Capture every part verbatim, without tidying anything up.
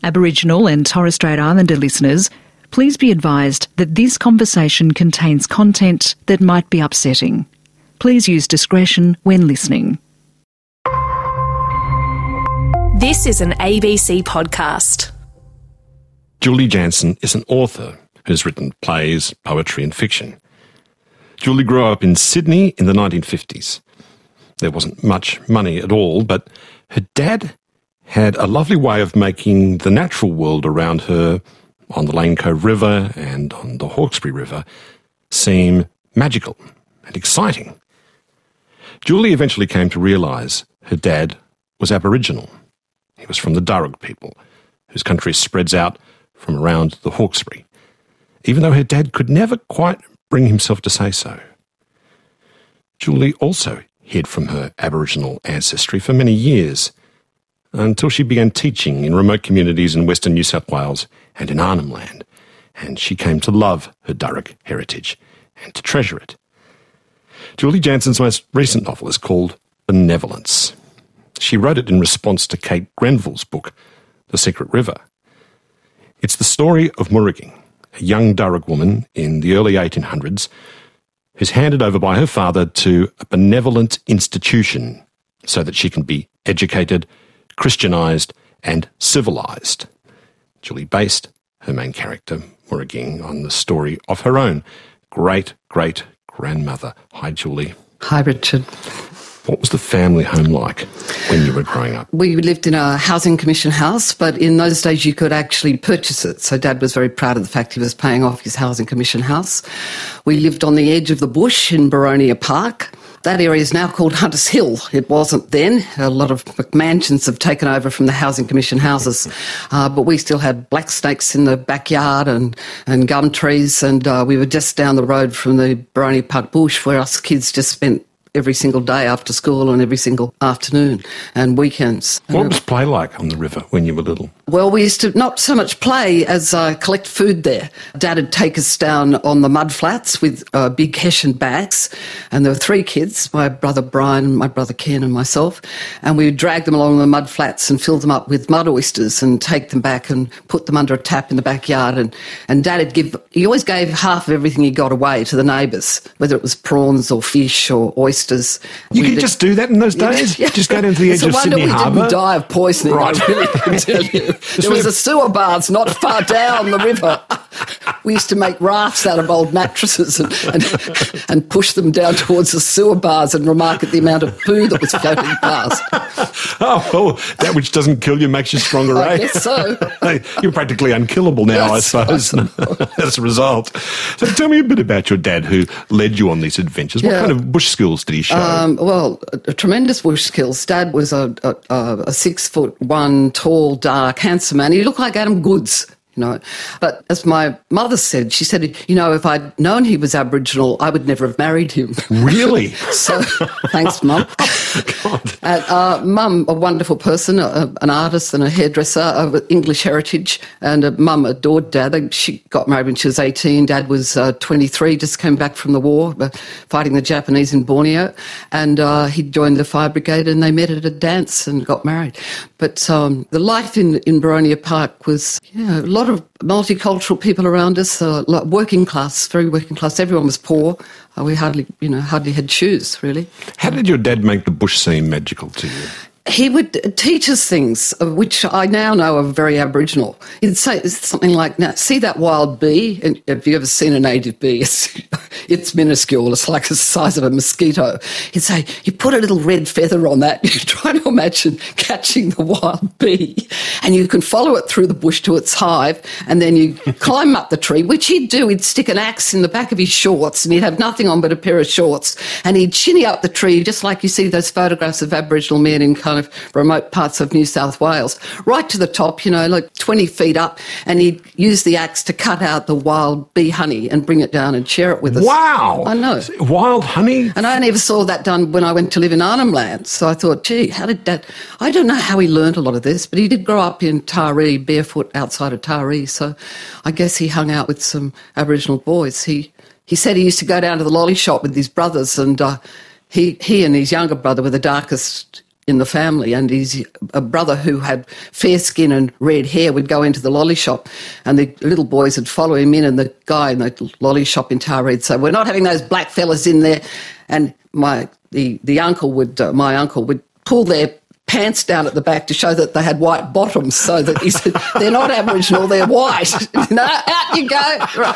Aboriginal and Torres Strait Islander listeners, please be advised that this conversation contains content that might be upsetting. Please use discretion when listening. This is an A B C podcast. Julie Jansen is an author who's written plays, poetry and fiction. Julie grew up in Sydney in the nineteen fifties. There wasn't much money at all, but her dad had a lovely way of making the natural world around her on the Lane Cove River and on the Hawkesbury River seem magical and exciting. Julie eventually came to realise her dad was Aboriginal. He was from the Darug people, whose country spreads out from around the Hawkesbury, even though her dad could never quite bring himself to say so. Julie also hid from her Aboriginal ancestry for many years, until she began teaching in remote communities in Western New South Wales and in Arnhem Land, and she came to love her Darug heritage and to treasure it. Julie Jansen's most recent novel is called Benevolence. She wrote it in response to Kate Grenville's book, The Secret River. It's the story of Muruging, a young Darug woman in the early eighteen hundreds who's handed over by her father to a benevolent institution so that she can be educated, Christianised and civilised. Julie based her main character, Muruging, on the story of her own great-great-grandmother. Hi, Julie. Hi, Richard. What was the family home like when you were growing up? We lived in a housing commission house, but in those days you could actually purchase it. So Dad was very proud of the fact he was paying off his housing commission house. We lived on the edge of the bush in Boronia Park. That area is now called Hunters Hill. It wasn't then. A lot of McMansions have taken over from the Housing Commission houses. Uh, but we still had black snakes in the backyard and, and gum trees. And uh, we were just down the road from the Boronia Park bush where us kids just spent every single day after school and every single afternoon and weekends. What was play like on the river when you were little? Well, we used to not so much play as uh, collect food there. Dad would take us down on the mud flats with uh, big Hessian bags, and there were three kids, my brother Brian, my brother Ken and myself, and we would drag them along the mud flats and fill them up with mud oysters and take them back and put them under a tap in the backyard. And, and Dad would give, he always gave half of everything he got away to the neighbours, whether it was prawns or fish or oysters. You we could did, just do that in those days? Yeah. Just go down to the edge it's of Sydney we Harbour? Didn't die of poisoning, right. I really can tell you. There was a sewer baths not far down the river. We used to make rafts out of old mattresses and, and, and push them down towards the sewer bars and remark at the amount of poo that was floating past. Oh, well, that which doesn't kill you makes you stronger, I eh? guess so. You're practically unkillable now, Yes, I suppose, as a result. So tell me a bit about your dad who led you on these adventures. What Yeah. kind of bush skills did he show? Um, well, a, a tremendous bush skills. Dad was a, a, a six foot one, tall, dark, handsome man. He looked like Adam Goodes. You know, but as my mother said, she said, you know, if I'd known he was Aboriginal, I would never have married him. Really? So, thanks, Mum. God. And, uh, Mum, a wonderful person, a, an artist and a hairdresser of English heritage, and uh, Mum adored Dad. She got married when she was eighteen. Dad was uh, twenty-three, just came back from the war, uh, fighting the Japanese in Borneo, and uh, he joined the fire brigade, and they met at a dance and got married. But um, the life in, in Boronia Park was, yeah, a lot of multicultural people around us, uh, like working class, very working class. Everyone was poor. Uh, we hardly, you know, hardly had shoes, really. How did your dad make the bush seem magical to you? He would teach us things, uh, which I now know are very Aboriginal. He'd say something like, now, see that wild bee? And have you ever seen a native bee? It's, it's minuscule. It's like the size of a mosquito. He'd say, you put a little red feather on that. You try to imagine catching the wild bee, and you can follow it through the bush to its hive, and then you climb up the tree, which he'd do. He'd stick an axe in the back of his shorts, and he'd have nothing on but a pair of shorts, and he'd shinny up the tree, just like you see those photographs of Aboriginal men in kind of remote parts of New South Wales, right to the top, you know, like twenty feet up, and he'd use the axe to cut out the wild bee honey and bring it down and share it with us. Wow! I know. Wild honey? And I only ever saw that done when I went to live in Arnhem Land, so I thought, gee, how did that... I don't know how he learnt a lot of this, but he did grow up in Taree, barefoot outside of Taree, so I guess he hung out with some Aboriginal boys. He, he said he used to go down to the lolly shop with his brothers, and uh, he, he and his younger brother were the darkest in the family, and his a brother who had fair skin and red hair would go into the lolly shop, and the little boys would follow him in, and the guy in the lolly shop in Taree would say, "We're not having those black fellas in there." And my the the uncle would uh, my uncle would pull their pants down at the back to show that they had white bottoms, so that he said, "They're not Aboriginal, they're white." No, out you go. Right.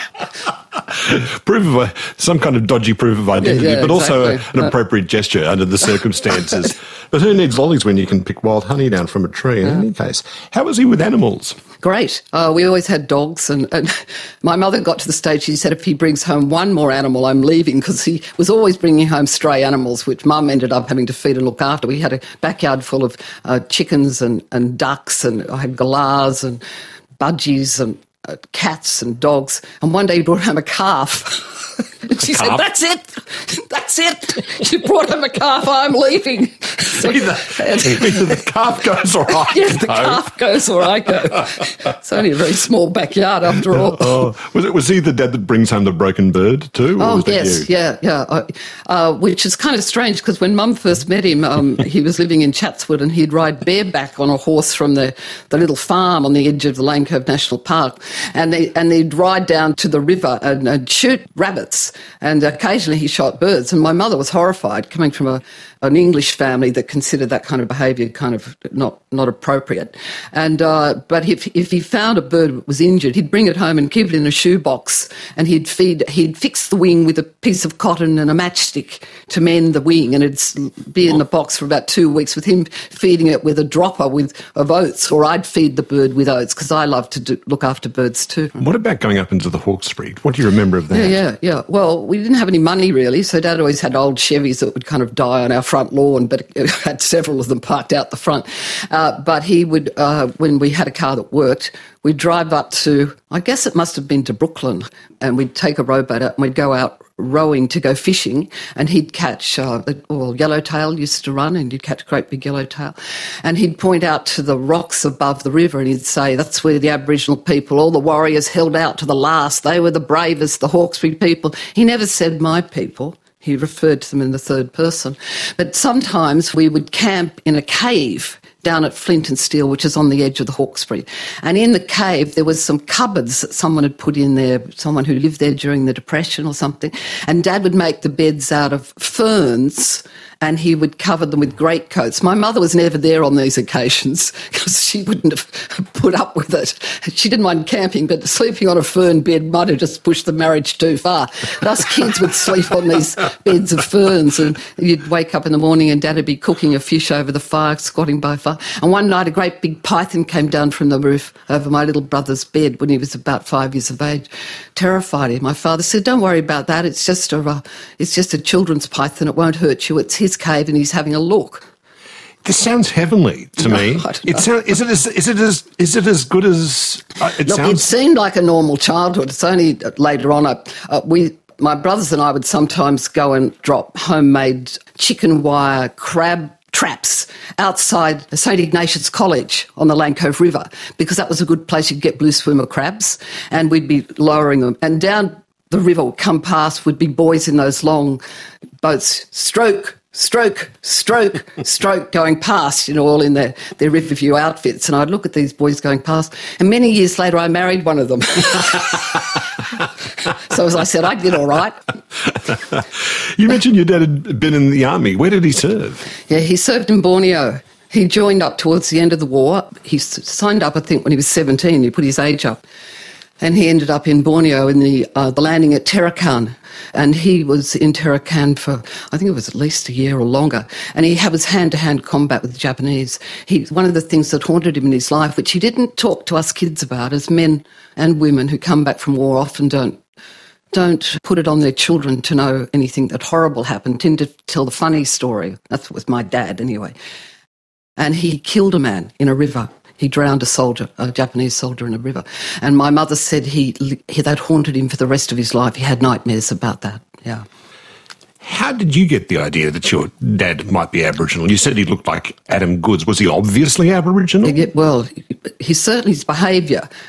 Proof of a, some kind of dodgy proof of identity, yeah, yeah, but also exactly. a, an appropriate gesture under the circumstances. But who needs lollies when you can pick wild honey down from a tree in yeah. any case? How was he with animals? Great. Uh, we always had dogs, and, and my mother got to the stage, she said, if he brings home one more animal, I'm leaving, because he was always bringing home stray animals, which Mum ended up having to feed and look after. We had a backyard full of uh, chickens and, and ducks, and I had galahs and budgies and uh, cats and dogs. And one day he brought home a calf. And she said, "That's it, that's it. She brought him a calf, I'm leaving." So, either, either the calf goes or I yeah, go. the calf goes or I go. It's only a very small backyard after all. Oh, was it was he the dad that brings home the broken bird too? Or oh, was yes, you? yeah, yeah. Uh, uh, which is kind of strange, because when Mum first met him, um, he was living in Chatswood, and he'd ride bareback on a horse from the, the little farm on the edge of the Lane Cove National Park, and, they, and he'd ride down to the river and, and shoot rabbits. And occasionally he shot birds, and my mother was horrified, coming from a, an English family that considered that kind of behaviour kind of not not appropriate. And uh, but if if he found a bird that was injured, he'd bring it home and keep it in a shoebox, and he'd feed he'd fix the wing with a piece of cotton and a matchstick to mend the wing, and it'd be in the box for about two weeks with him feeding it with a dropper with of oats, or I'd feed the bird with oats, because I love to do, look after birds too. What about going up into the Hawkesbury? What do you remember of that? Yeah, yeah, yeah. Well, we didn't have any money really, so Dad always had old Chevys that would kind of die on our front lawn, but it had several of them parked out the front. Uh, but he would, uh, when we had a car that worked, we'd drive up to, I guess it must have been to Brooklyn, and we'd take a rowboat out and we'd go out rowing to go fishing, and he'd catch, uh, well, yellowtail used to run, and you'd catch a great big yellowtail, and he'd point out to the rocks above the river, and he'd say, "That's where the Aboriginal people, all the warriors held out to the last. They were the bravest, the Hawkesbury people." He never said "my people." He referred to them in the third person. But sometimes we would camp in a cave down at Flint and Steel, which is on the edge of the Hawkesbury. And in the cave, there was some cupboards that someone had put in there, someone who lived there during the Depression or something. And Dad would make the beds out of ferns, and he would cover them with greatcoats. My mother was never there on these occasions, because she wouldn't have put up with it. She didn't mind camping, but sleeping on a fern bed might have just pushed the marriage too far. But us kids would sleep on these beds of ferns, and you'd wake up in the morning and Dad would be cooking a fish over the fire, squatting by fire. And one night a great big python came down from the roof over my little brother's bed when he was about five years of age. Terrified him. My father said, "Don't worry about that. It's just a, uh, it's just a children's python. It won't hurt you. It's his cave and he's having a look." This sounds heavenly to no, me. It sound, is it as is it as is it as good as uh, it Look, sounds? it seemed like a normal childhood. It's only later on I, uh, we. My brothers and I would sometimes go and drop homemade chicken wire crab traps outside Saint Ignatius College on the Lane Cove River, because that was a good place you'd get blue swimmer crabs, and we'd be lowering them. And down the river would come past would be boys in those long boats, stroke, stroke, stroke, stroke, going past, you know, all in their, their Riverview outfits. And I'd look at these boys going past, and many years later I married one of them. So as I said, I did all right. You mentioned your dad had been in the army. Where did he serve? Yeah, he served in Borneo. He joined up towards the end of the war. He signed up, I think, when he was seventeen. He put his age up. And he ended up in Borneo in the, uh, the landing at Tarakan. And he was in Tarakan for, I think it was at least a year or longer. And he had his hand-to-hand combat with the Japanese. He, one of the things that haunted him in his life, which he didn't talk to us kids about, as men and women who come back from war often don't don't put it on their children to know anything that horrible happened, tend to tell the funny story. That was my dad anyway. And he killed a man in a river. He drowned a soldier, a Japanese soldier in a river. And my mother said he, he that haunted him for the rest of his life. He had nightmares about that, yeah. How did you get the idea that your dad might be Aboriginal? You said he looked like Adam Goodes. Was he obviously Aboriginal? Yeah, well, he certainly, his behaviour,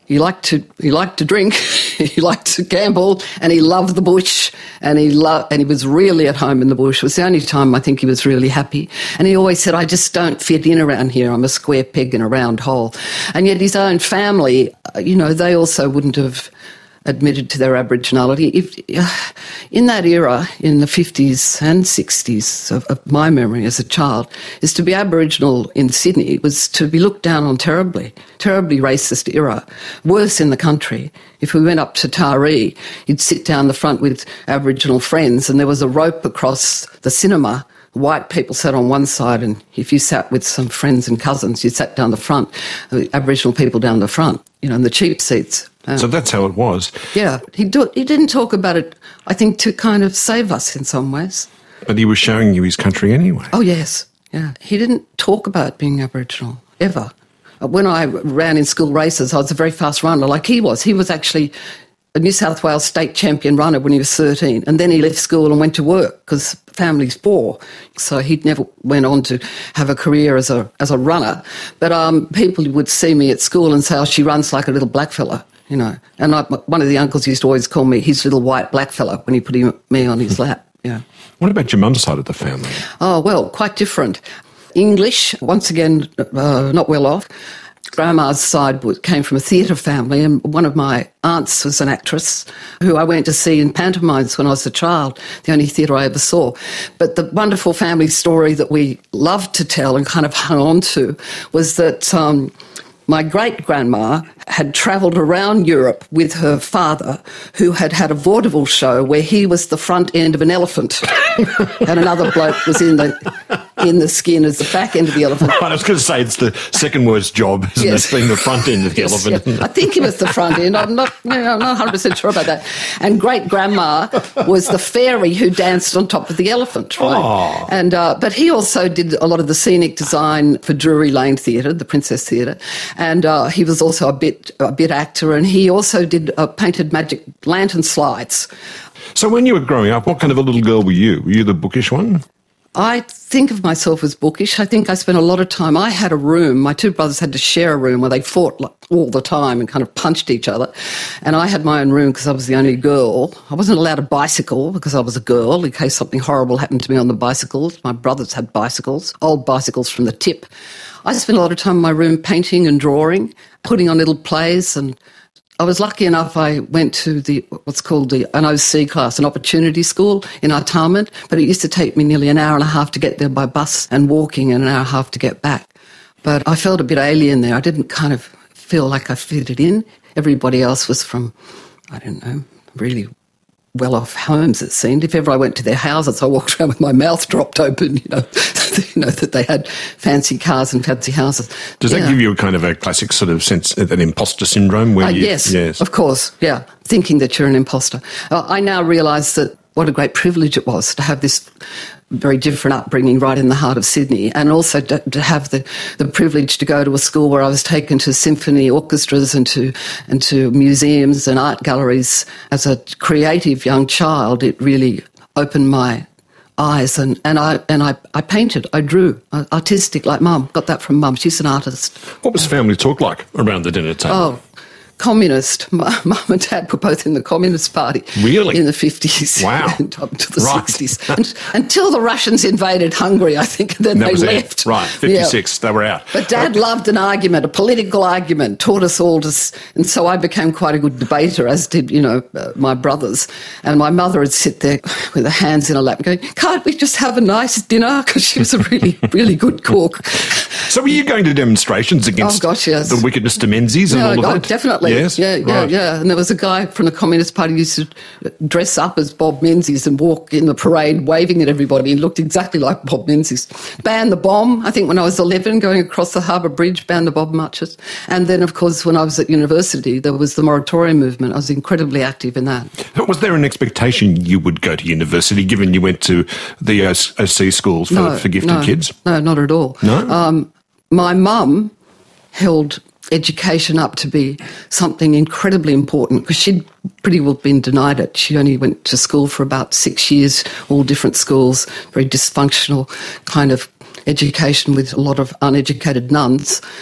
He liked to he liked to drink, he liked to gamble, and he loved the bush, and he loved, and he was really at home in the bush. It was the only time I think he was really happy. And he always said, "I just don't fit in around here. I'm a square peg in a round hole." And yet his own family, you know, they also wouldn't have admitted to their Aboriginality. If, uh, in that era, in the fifties and sixties of, of my memory as a child, is to be Aboriginal in Sydney was to be looked down on terribly, terribly racist era, worse in the country. If we went up to Taree, you'd sit down the front with Aboriginal friends and there was a rope across the cinema. White people sat on one side, and if you sat with some friends and cousins, you sat down the front, the Aboriginal people down the front, you know, in the cheap seats. Um, so that's how it was. Yeah. He, do, he didn't talk about it, I think, to kind of save us in some ways. But he was showing you his country anyway. Oh, yes. Yeah. He didn't talk about being Aboriginal, ever. When I ran in school races, I was a very fast runner, like he was. He was actually a New South Wales state champion runner when he was thirteen, and then he left school and went to work because family's poor, so he never went on to have a career as a as a runner. But um, people would see me at school and say, "Oh, she runs like a little black fella," you know. And I, one of the uncles used to always call me his little white black fella when he put him, me on his lap. Yeah. What about your mum's side of the family? Oh well, quite different. English, once again, uh, not well off. Grandma's side came from a theatre family, and one of my aunts was an actress who I went to see in pantomimes when I was a child, the only theatre I ever saw. But the wonderful family story that we loved to tell and kind of hung on to was that um, my great-grandma had travelled around Europe with her father, who had had a vaudeville show where he was the front end of an elephant and another bloke was in the in the skin as the back end of the elephant. Right, I was going to say it's the second worst job, isn't yes. it, being the front end of the yes, elephant? Yeah. I think he was the front end. I'm not, you know, I'm not one hundred percent sure about that. And great-grandma was the fairy who danced on top of the elephant, right? Oh. And uh, but he also did a lot of the scenic design for Drury Lane Theatre, the Princess Theatre, and uh, he was also a bit a bit actor, and he also did uh, painted magic lantern slides. So when you were growing up, what kind of a little girl were you? Were you the bookish one? I think of myself as bookish. I think I spent a lot of time. I had a room. My two brothers had to share a room where they fought like, all the time and kind of punched each other. And I had my own room because I was the only girl. I wasn't allowed a bicycle because I was a girl in case something horrible happened to me on the bicycles. My brothers had bicycles, old bicycles from the tip. I spent a lot of time in my room painting and drawing, putting on little plays, and I was lucky enough I went to the what's called the an O C class, an opportunity school in Artarmon, but it used to take me nearly an hour and a half to get there by bus and walking and an hour and a half to get back. But I felt a bit alien there. I didn't kind of feel like I fitted in. Everybody else was from, I don't know, really well-off homes, it seemed. If ever I went to their houses, I walked around with my mouth dropped open, you know, you know, that they had fancy cars and fancy houses. Does that yeah. give you a kind of a classic sort of sense, an imposter syndrome? Where uh, you, yes, yes, of course, yeah, thinking that you're an imposter. Uh, I now realise that what a great privilege it was to have this very different upbringing right in the heart of Sydney, and also to, to have the, the privilege to go to a school where I was taken to symphony orchestras and to and to museums and art galleries as a creative young child. It really opened my eyes, and, and I and I, I painted, I drew, artistic like Mum. Got that from Mum. She's an artist. What was family talk like around the dinner table? Oh, communist. Mum and Dad were both in the Communist Party. Really? In the fifties. Wow. And up to the Right. sixties. And, until the Russians invaded Hungary, I think, and then that they was left. it. Right, fifty-six, Yeah. they were out. But Dad loved an argument, a political argument, taught us all to... s- And so I became quite a good debater, as did, you know, uh, my brothers. And my mother would sit there with her hands in her lap going, "Can't we just have a nice dinner?" Because she was a really, really good cook. So were you going to demonstrations against Oh, gosh, yes. the wickedness to Menzies and No, all of oh, that? definitely. Yes? Yeah, yeah, Right. yeah. And there was a guy from the Communist Party who used to dress up as Bob Menzies and walk in the parade waving at everybody. He looked exactly like Bob Menzies. Ban the bomb, I think when I was eleven, going across the Harbour Bridge, ban the bomb marches. And then, of course, when I was at university, there was the moratorium movement. I was incredibly active in that. Was there an expectation you would go to university, given you went to the O C schools for, No, for gifted no, kids? No, not at all. No? Um, my mum held education up to be something incredibly important because she'd pretty well been denied it. She only went to school for about six years, all different schools, very dysfunctional kind of education with a lot of uneducated nuns.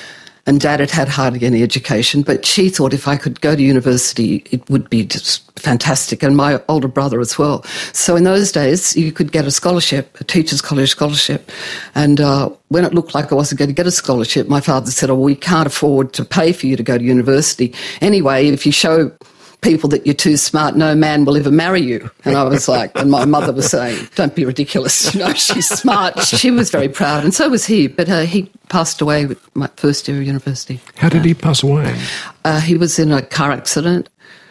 and Dad had had hardly any education, but she thought if I could go to university, it would be just fantastic, and my older brother as well. So in those days, you could get a scholarship, a teacher's college scholarship, and uh, when it looked like I wasn't going to get a scholarship, my father said, oh, we can't afford to pay for you to go to university. Anyway, if you show people that you're too smart, no man will ever marry you. And I was like, and my mother was saying, don't be ridiculous, you know, she's smart. She was very proud, and so was he, but uh, he passed away with my first year of university. How did he pass away? Uh, he was in a car accident.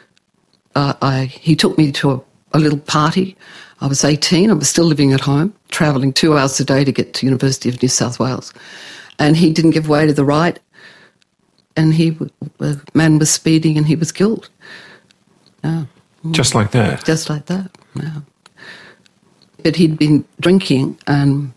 Uh, I, he took me to a, a little party. I was eighteen, I was still living at home, travelling two hours a day to get to University of New South Wales. And he didn't give way to the right, and he, the man was speeding and he was killed. Yeah. Just like that? Just like that, yeah. But he'd been drinking and,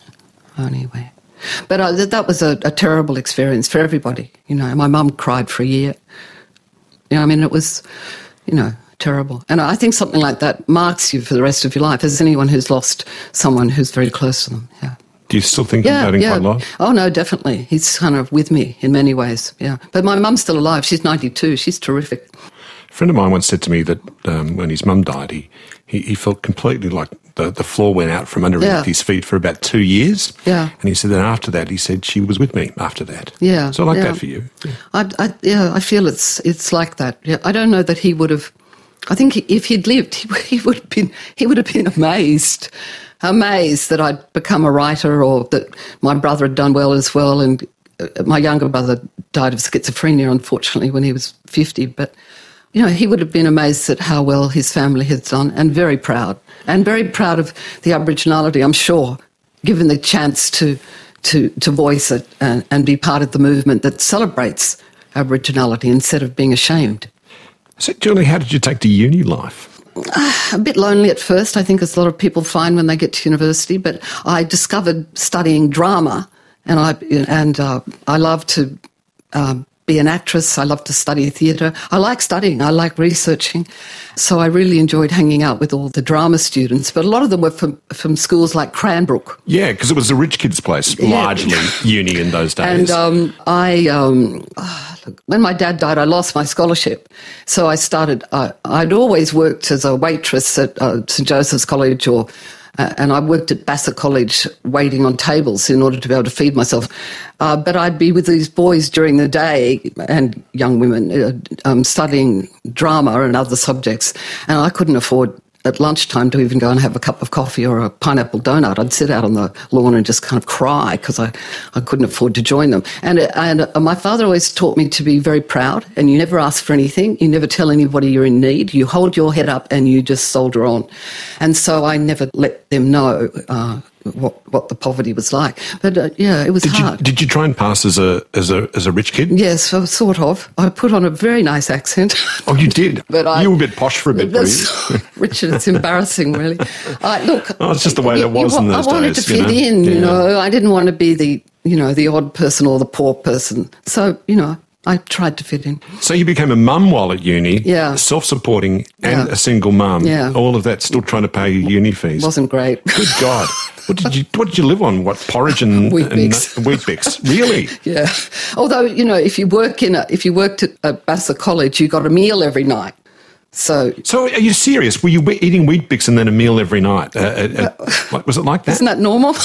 anyway. But uh, that was a, a terrible experience for everybody, you know. My mum cried for a year. You know, I mean, it was, you know, terrible. And I think something like that marks you for the rest of your life, as anyone who's lost someone who's very close to them, yeah. Do you still think yeah, about him yeah. quite a lot? Oh, no, definitely. He's kind of with me in many ways, yeah. But my mum's still alive. She's ninety-two. She's terrific. A friend of mine once said to me that um, when his mum died, he, he, he felt completely like the, the floor went out from underneath yeah. his feet for about two years. Yeah. And he said that after that, he said she was with me after that. Yeah. So I like yeah. that for you. Yeah. I, I, yeah, I feel it's it's like that. Yeah. I don't know that he would have, I think if he'd lived, he, he would have been, he would have been amazed, amazed that I'd become a writer, or that my brother had done well as well. And my younger brother died of schizophrenia, unfortunately, when he was fifty. But you know, he would have been amazed at how well his family had done, and very proud, and very proud of the Aboriginality, I'm sure, given the chance to to, to voice it and, and be part of the movement that celebrates Aboriginality instead of being ashamed. So, Julie, how did you take to uni life? Uh, a bit lonely at first, I think, as a lot of people find when they get to university, but I discovered studying drama, and I, and, uh, I love to Um, be an actress. I love to study theatre. I like studying. I like researching. So I really enjoyed hanging out with all the drama students. But a lot of them were from, from schools like Cranbrook. Yeah, because it was a rich kid's place, Yeah. largely, uni in those days. And um, I, um, oh, look, when my dad died, I lost my scholarship. So I started, uh, I'd always worked as a waitress at uh, St Joseph's College, or Uh, and I worked at Bassett College waiting on tables in order to be able to feed myself. Uh, but I'd be with these boys during the day, and young women, uh, um, studying drama and other subjects, and I couldn't afford at lunchtime to even go and have a cup of coffee or a pineapple donut. I'd sit out on the lawn and just kind of cry because I, I couldn't afford to join them. And, and uh, my father always taught me to be very proud, and you never ask for anything. You never tell anybody you're in need. You hold your head up and you just soldier on. And so I never let them know uh, what what the poverty was like. But uh, yeah, it was did hard. You, did you try and pass as a as a as a rich kid? Yes, so, sort of. I put on a very nice accent. Oh, you did. But I, you were a bit posh for a bit, were that's, you? Richard, it's embarrassing, really. I, look, oh, it's just the way you, that was you, in those I wanted days, to fit you know? in, Yeah. you know. I didn't want to be the, you know, the odd person or the poor person. So, you know, I tried to fit in. So you became a mum while at uni, Yeah. self-supporting and Yeah. a single mum. Yeah. All of that still trying to pay your uni fees. Wasn't great. Good God. What did you What did you live on? What, porridge and Wheat and Bix. Wheat Bix? Really? Yeah. Although, you know, if you work in a, if you worked at, at Bassett College, you got a meal every night. So, So are you serious? Were you we- eating Wheat Bix and then a meal every night? Uh, uh, uh, like, was it like that? isn't that normal?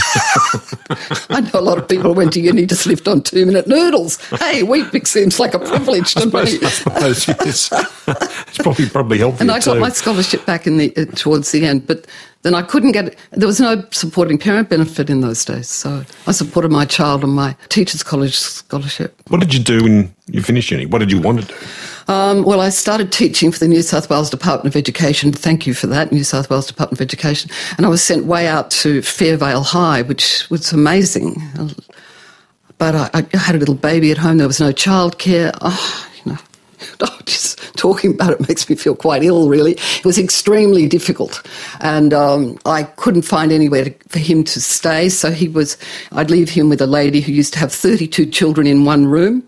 I know a lot of people who went to uni just lived on two-minute noodles. Hey, Wheat Bix seems like a privilege to I me. suppose, I suppose yes. It's probably probably healthier And I got too. my scholarship back in the uh, towards the end, but then I couldn't get it. There was no supporting parent benefit in those days, so I supported my child on my teachers' college scholarship. What did you do when you finished uni? What did you want to do? Um, well, I started teaching for the New South Wales Department of Education. Thank you for that, New South Wales Department of Education. And I was sent way out to Fairvale High, which was amazing. But I, I had a little baby at home. There was no childcare. Oh, you know, just talking about it makes me feel quite ill, really. It was extremely difficult. And um, I couldn't find anywhere to, for him to stay. So he was, I'd leave him with a lady who used to have thirty-two children in one room.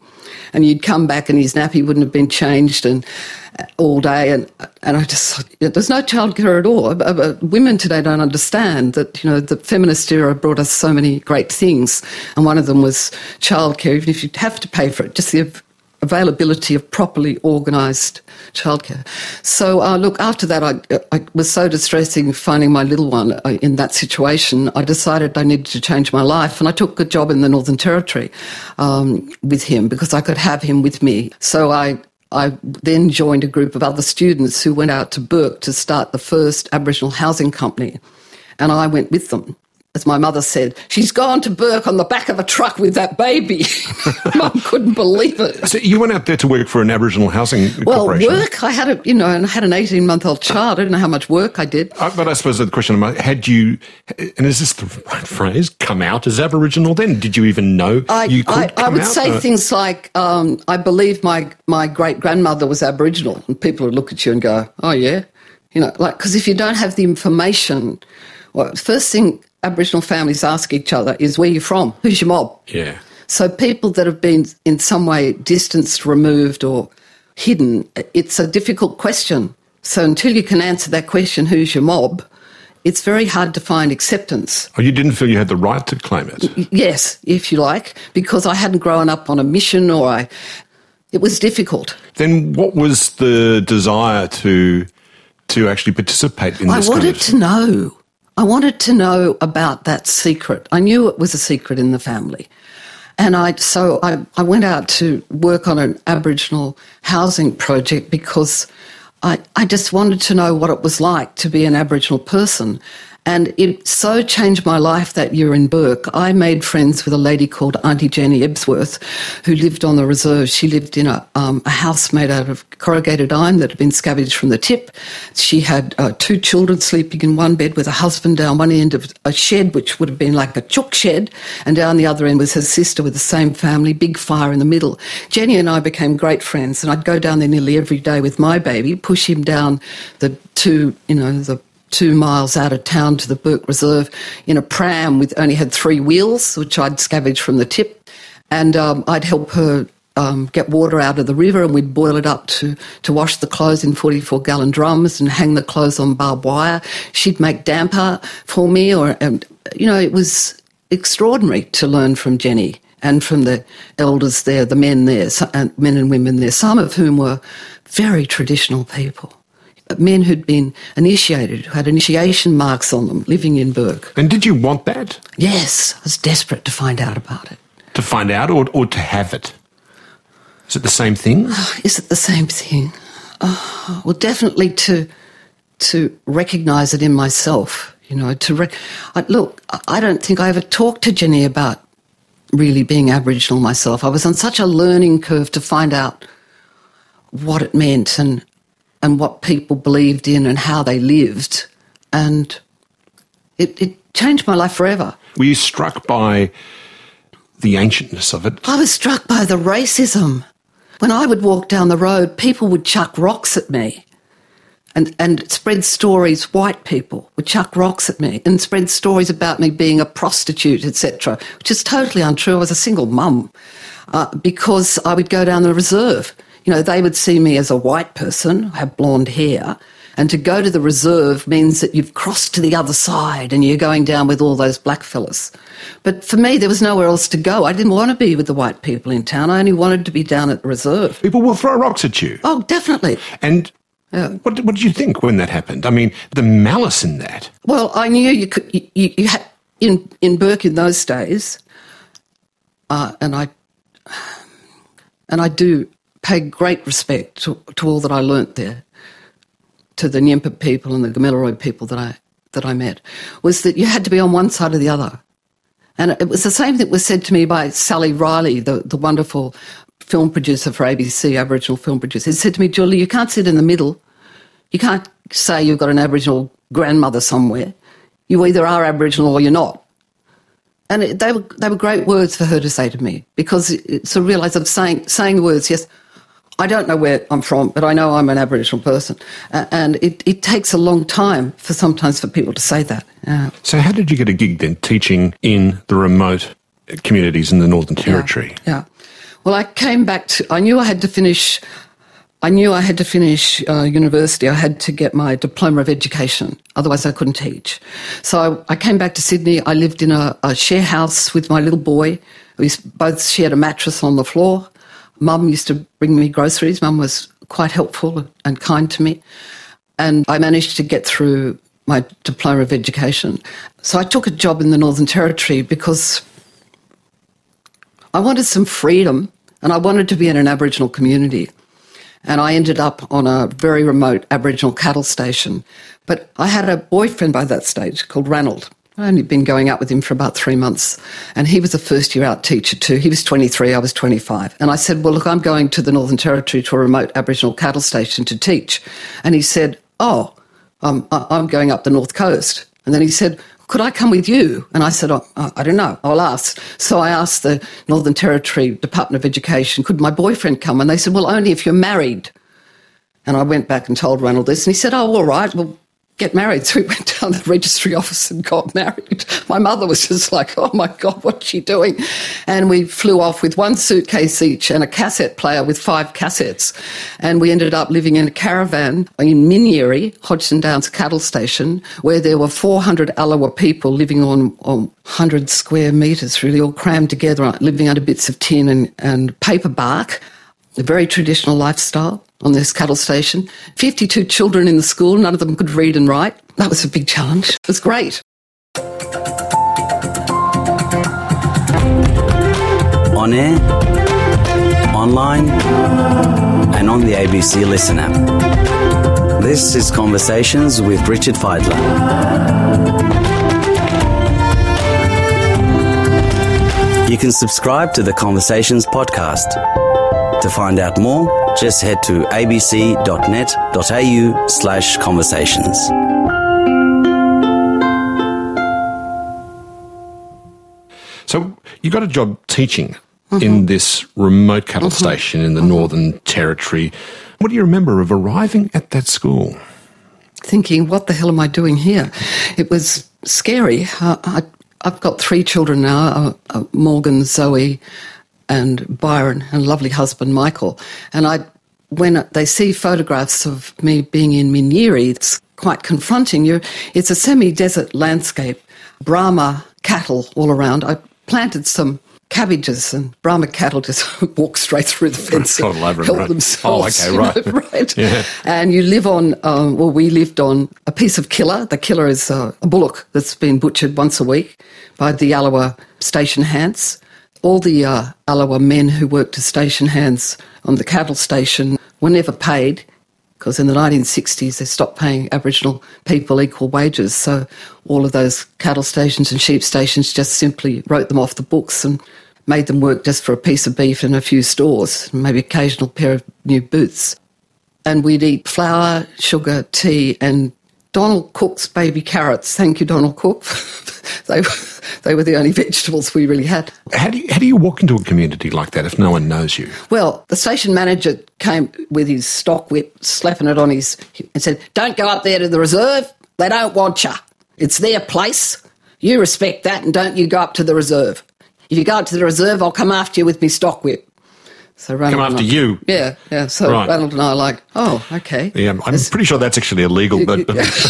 and you'd come back and his nappy wouldn't have been changed and all day, and and I just thought, there's no childcare at all. Women today don't understand that, you know, the feminist era brought us so many great things, and one of them was childcare, even if you have to pay for it, just the availability of properly organised childcare. So, uh, look, after that, I, I was so distressing finding my little one in that situation, I decided I needed to change my life, and I took a job in the Northern Territory um, with him because I could have him with me. So I I then joined a group of other students who went out to Bourke to start the first Aboriginal housing company, and I went with them. As my mother said, she's gone to Bourke on the back of a truck with that baby. Mum couldn't believe it. So you went out there to work for an Aboriginal housing well, corporation? Well, work, I had a, you know, and I had an eighteen-month-old child. I didn't know how much work I did. Uh, but I suppose the question, had you, and is this the right phrase, come out as Aboriginal then? Did you even know I, you could I, come I would out? say uh, things like, um, I believe my, my great-grandmother was Aboriginal, and people would look at you and go, oh, yeah? You know, like, because if you don't have the information, well, first thing Aboriginal families ask each other is, where are you from? Who's your mob? Yeah. So people that have been in some way distanced, removed or hidden, it's a difficult question. So until you can answer that question, who's your mob, it's very hard to find acceptance. Oh, you didn't feel you had the right to claim it? Yes, if you like, because I hadn't grown up on a mission, or I, it was difficult. Then what was the desire to to actually participate in this? I wanted kind of... to know. I wanted to know about that secret. I knew it was a secret in the family. And I, so I, I went out to work on an Aboriginal housing project because I, I just wanted to know what it was like to be an Aboriginal person. And it so changed my life that year in Bourke. I made friends with a lady called Auntie Jenny Ebsworth, who lived on the reserve. She lived in a, um, a house made out of corrugated iron that had been scavenged from the tip. She had uh, two children sleeping in one bed with a husband down one end of a shed, which would have been like a chook shed, and down the other end was her sister with the same family, big fire in the middle. Jenny and I became great friends, and I'd go down there nearly every day with my baby, push him down the two, you know, the two miles out of town to the Bourke Reserve in a pram with only had three wheels, which I'd scavenged from the tip. And um, I'd help her um, get water out of the river, and we'd boil it up to, to wash the clothes in forty-four gallon drums and hang the clothes on barbed wire. She'd make damper for me, or, and, you know, it was extraordinary to learn from Jenny and from the elders there, the men there, and men and women there, some of whom were very traditional people. Men who'd been initiated, who had initiation marks on them, living in Bourke. And did you want that? Yes, I was desperate to find out about it. To find out or, or to have it? Is it the same thing? Oh, is it the same thing? Oh, well, definitely to to recognise it in myself, you know, to... Rec- I, look, I don't think I ever talked to Jenny about really being Aboriginal myself. I was on such a learning curve to find out what it meant and and what people believed in and how they lived. And it, it changed my life forever. Were you struck by the ancientness of it? I was struck by the racism. When I would walk down the road, people would chuck rocks at me and, and spread stories, white people would chuck rocks at me and spread stories about me being a prostitute, et cetera, which is totally untrue. I was a single mum uh, because I would go down the reserve. You know, they would see me as a white person, have blonde hair, and to go to the reserve means that you've crossed to the other side and you're going down with all those black fellas. But for me, there was nowhere else to go. I didn't want to be with the white people in town. I only wanted to be down at the reserve. People will throw rocks at you. Oh, definitely. And yeah. what, what did you think when that happened? I mean, the malice in that. Well, I knew you could, you, you had, in, in Bourke in those days, uh, and I, and I do pay great respect to, to all that I learnt there, to the Nyimpa people and the Gamilaroi people that I that I met, was that you had to be on one side or the other. And it was the same that was said to me by Sally Riley, the, the wonderful film producer for A B C, Aboriginal film producer. He said to me, Julie, you can't sit in the middle. You can't say you've got an Aboriginal grandmother somewhere. You either are Aboriginal or you're not. And it, they were they were great words for her to say to me, because it's a realise of saying saying the words, yes, I don't know where I'm from, but I know I'm an Aboriginal person. Uh, and it, it takes a long time for sometimes for people to say that. Uh, so how did you get a gig then teaching in the remote communities in the Northern Territory? Yeah. yeah. Well, I came back to, I knew I had to finish, I knew I had to finish uh, university. I had to get my diploma of education. Otherwise I couldn't teach. So I, I came back to Sydney. I lived in a, a share house with my little boy. We both shared a mattress on the floor. Mum used to bring me groceries. Mum was quite helpful and kind to me. And I managed to get through my diploma of education. So I took a job in the Northern Territory because I wanted some freedom and I wanted to be in an Aboriginal community. And I ended up on a very remote Aboriginal cattle station. But I had a boyfriend by that stage called Ranald. I'd only been going out with him for about three months. And he was a first-year out teacher too. He was twenty-three, I was twenty-five. And I said, well, look, I'm going to the Northern Territory to a remote Aboriginal cattle station to teach. And he said, oh, um, I'm going up the North Coast. And then he said, could I come with you? And I said, oh, I don't know, I'll ask. So I asked the Northern Territory Department of Education, could my boyfriend come? And they said, well, only if you're married. And I went back and told Ranald this, and he said, oh, all right, well, get married. So we went down to the registry office and got married. My mother was just like, oh, my God, what's she doing? And we flew off with one suitcase each and a cassette player with five cassettes. And we ended up living in a caravan in Minyeri, Hodgson Downs cattle station, where there were four hundred Alawa people living on, on one hundred square metres, really all crammed together, living under bits of tin and, and paper bark. A very traditional lifestyle on this cattle station. fifty-two children in the school, none of them could read and write. That was a big challenge. It was great. On air, online, and on the A B C Listen app. This is Conversations with Richard Fidler. You can subscribe to the Conversations podcast. To find out more, just head to abc.net.au slash conversations. So you got a job teaching mm-hmm. in this remote cattle mm-hmm. station in the mm-hmm. Northern Territory. What do you remember of arriving at that school? Thinking, what the hell am I doing here? It was scary. Uh, I, I've got three children now, uh, uh, Morgan, Zoe, and Byron, and lovely husband Michael. And I, when they see photographs of me being in Minyeri, it's quite confronting. You're, it's a semi-desert landscape, Brahma cattle all around. I planted some cabbages and Brahma cattle just walk straight through the fence and help right. themselves. Oh, okay, right. You know, right. Yeah. And you live on, um, well, we lived on a piece of killer. The killer is uh, a bullock that's been butchered once a week by the Alawa station hands. All the uh, Alawa men who worked as station hands on the cattle station were never paid because in the nineteen sixties they stopped paying Aboriginal people equal wages. So all of those cattle stations and sheep stations just simply wrote them off the books and made them work just for a piece of beef and a few stores, maybe an occasional pair of new boots. And we'd eat flour, sugar, tea, and Donald Cook's baby carrots. Thank you, Donald Cook. they, they were the only vegetables we really had. How do you, how do you walk into a community like that if no one knows you? Well, the station manager came with his stock whip, slapping it on his, and said, don't go up there to the reserve. They don't want you. It's their place. You respect that and don't you go up to the reserve. If you go up to the reserve, I'll come after you with my stock whip. So Ranald come after I, you? Yeah, yeah. So right. Ranald and I are like, oh, okay. Yeah, I'm it's, pretty sure that's actually illegal. But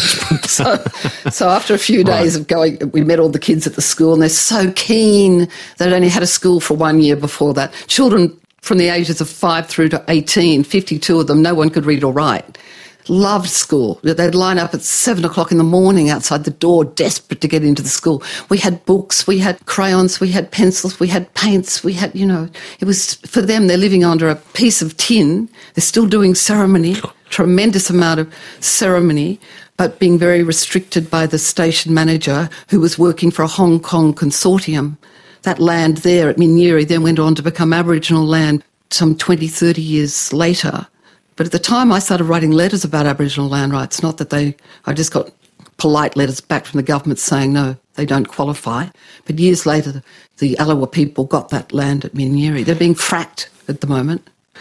so, so after a few days right. of going, we met all the kids at the school and they're so keen. They'd only had a school for one year before that. Children from the ages of five through to eighteen, fifty-two of them, no one could read or write. Loved school. They'd line up at seven o'clock in the morning outside the door, desperate to get into the school. We had books, we had crayons, we had pencils, we had paints, we had, you know, it was, for them, they're living under a piece of tin. They're still doing ceremony, tremendous amount of ceremony, but being very restricted by the station manager who was working for a Hong Kong consortium. That land there at Minyeri then went on to become Aboriginal land some twenty, thirty years later. But at the time I started writing letters about Aboriginal land rights, not that they, I just got polite letters back from the government saying, no, they don't qualify. But years later, the Alawa people got that land at Minyeri. They're being fracked at the moment.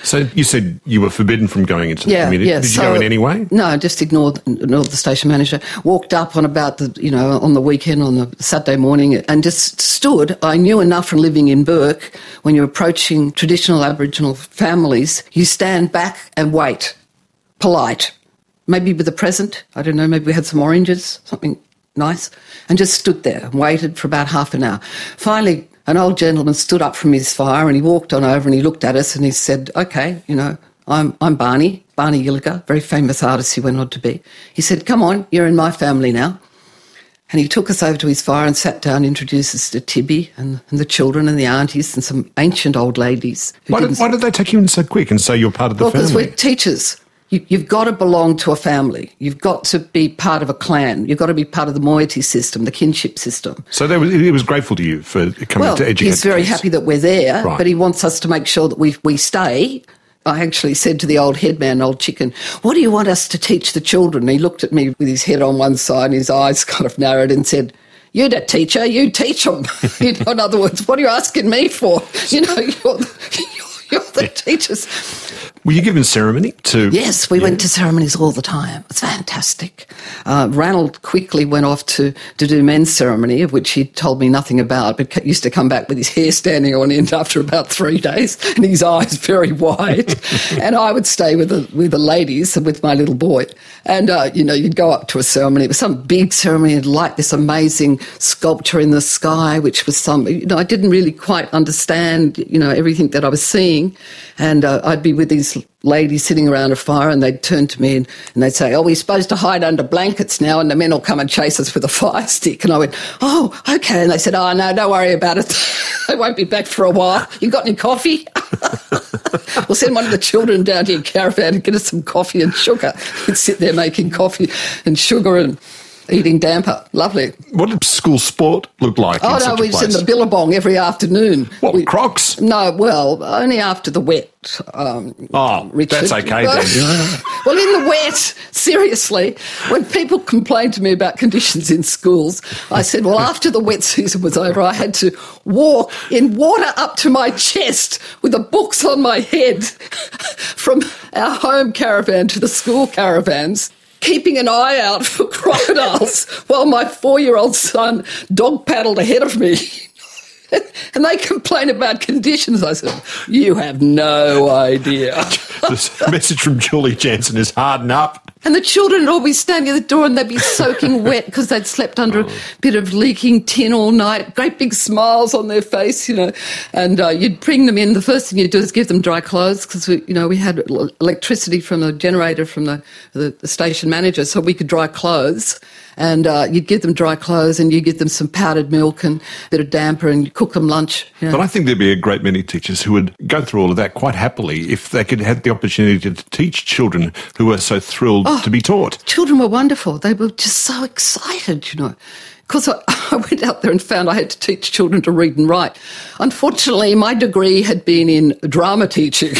So you said you were forbidden from going into the Yeah, community. yeah. Did you So- go in anyway? No, I just ignored, ignored the station manager. Walked up on about the, you know, on the weekend, on the Saturday morning, and just stood. I knew enough from living in Bourke, when you're approaching traditional Aboriginal families, you stand back and wait, polite. Maybe with a present, I don't know, maybe we had some oranges, something nice, and just stood there and waited for about half an hour. Finally, an old gentleman stood up from his fire and he walked on over and he looked at us and he said, okay, you know, I'm I'm Barney, Barney Gilliger, very famous artist he went on to be. He said, come on, you're in my family now. And he took us over to his fire and sat down, introduced us to Tibby and, and the children and the aunties and some ancient old ladies. Who Why did, didn't- why did they take you in so quick and say you're part of the well, because family? we're teachers. You, you've got to belong to a family. You've got to be part of a clan. You've got to be part of the moiety system, the kinship system. So they was, he was grateful to you for coming Well, to educate. he's very kids. happy that we're there, Right. but he wants us to make sure that we we stay. I actually said to the old headman, old chicken, what do you want us to teach the children? And he looked at me with his head on one side and his eyes kind of narrowed and said, you're the teacher, you teach them. You know, in other words, what are you asking me for? You know, you're the, you're the teachers. Were you given ceremony to... Yes, we Yeah. went to ceremonies all the time. It's fantastic. Uh, Ranald quickly went off to, to do men's ceremony, of which he told me nothing about, but c- used to come back with his hair standing on end after about three days and his eyes very wide. And I would stay with the, with the ladies and with my little boy. And, uh, you know, you'd go up to a ceremony. It was some big ceremony and like this amazing sculpture in the sky, which was some, you know, I didn't really quite understand, you know, everything that I was seeing. And uh, I'd be with these ladies sitting around a fire and they'd turn to me and, and they'd say, oh, we're supposed to hide under blankets now and the men will come and chase us with a fire stick. And I went, oh, okay. And they said, oh, no, don't worry about it. They won't be back for a while. You got any coffee? We'll send one of the children down to your caravan and get us some coffee and sugar. We'd sit there making coffee and sugar and eating damper. Lovely. What did school sport look like Oh, in no, such we a was in place? the Billabong every afternoon. What, we, Crocs? No, well, only after the wet. Um, Oh, Richard. that's okay then. Well, in the wet, seriously, when people complained to me about conditions in schools, I said, well, after the wet season was over, I had to walk in water up to my chest with the books on my head from our home caravan to the school caravans, keeping an eye out for crocodiles while my four-year-old son dog paddled ahead of me. And they complain about conditions. I said, you have no idea. The message from Julie Jansen is harden up. And the children would all be standing at the door and they'd be soaking wet because they'd slept under a bit of leaking tin all night, great big smiles on their face, you know. And uh, you'd bring them in. The first thing you'd do is give them dry clothes because, we, you know, we had electricity from the generator from the, the, the station manager so we could dry clothes. And uh, you'd give them dry clothes and you'd give them some powdered milk and a bit of damper and you'd cook them lunch. You know. But I think there'd be a great many teachers who would go through all of that quite happily if they could have the opportunity to teach children who were so thrilled Oh. to be taught. Children were wonderful. They were just so excited, you know. Because I, I went out there and found I had to teach children to read and write. Unfortunately, my degree had been in drama teaching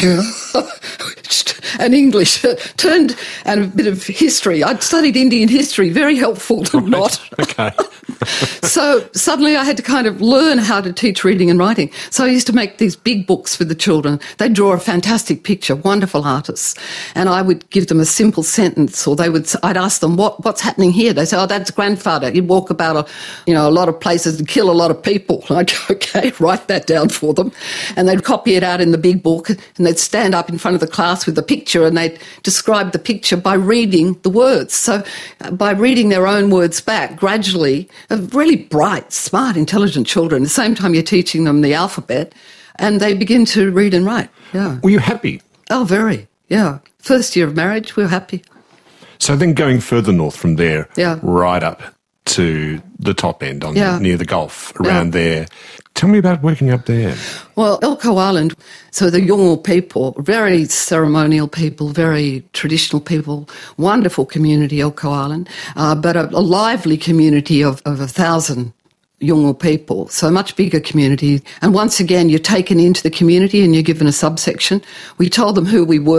and English, turned and a bit of history. I'd studied Indian history, very helpful to not. Okay. So suddenly I had to kind of learn how to teach reading and writing. So I used to make these big books for the children. They'd draw a fantastic picture, wonderful artists. And I would give them a simple sentence or they would, I'd ask them, what, what's happening here? They say, oh, that's grandfather. He'd walk about, a, you know, a lot of places and kill a lot of people. And I'd go, okay, write that down for them. And they'd copy it out in the big book and they'd stand up in front of the class with the picture and they'd describe the picture by reading the words. So uh, by reading their own words back, gradually, uh, really bright, smart, intelligent children. At the same time, you're teaching them the alphabet and they begin to read and write. Yeah. Were you happy? Oh, very. Yeah. First year of marriage, we were happy. So then going further north from there, Yeah. right up to the top end on Yeah. near the Gulf, around Yeah. there. Tell me about working up there. Well, Elcho Island, so the Yolngu people, very ceremonial people, very traditional people, wonderful community, Elcho Island, uh, but a, a lively community of, of a thousand Yolngu people, so a much bigger community. And once again, you're taken into the community and you're given a subsection. We told them who we were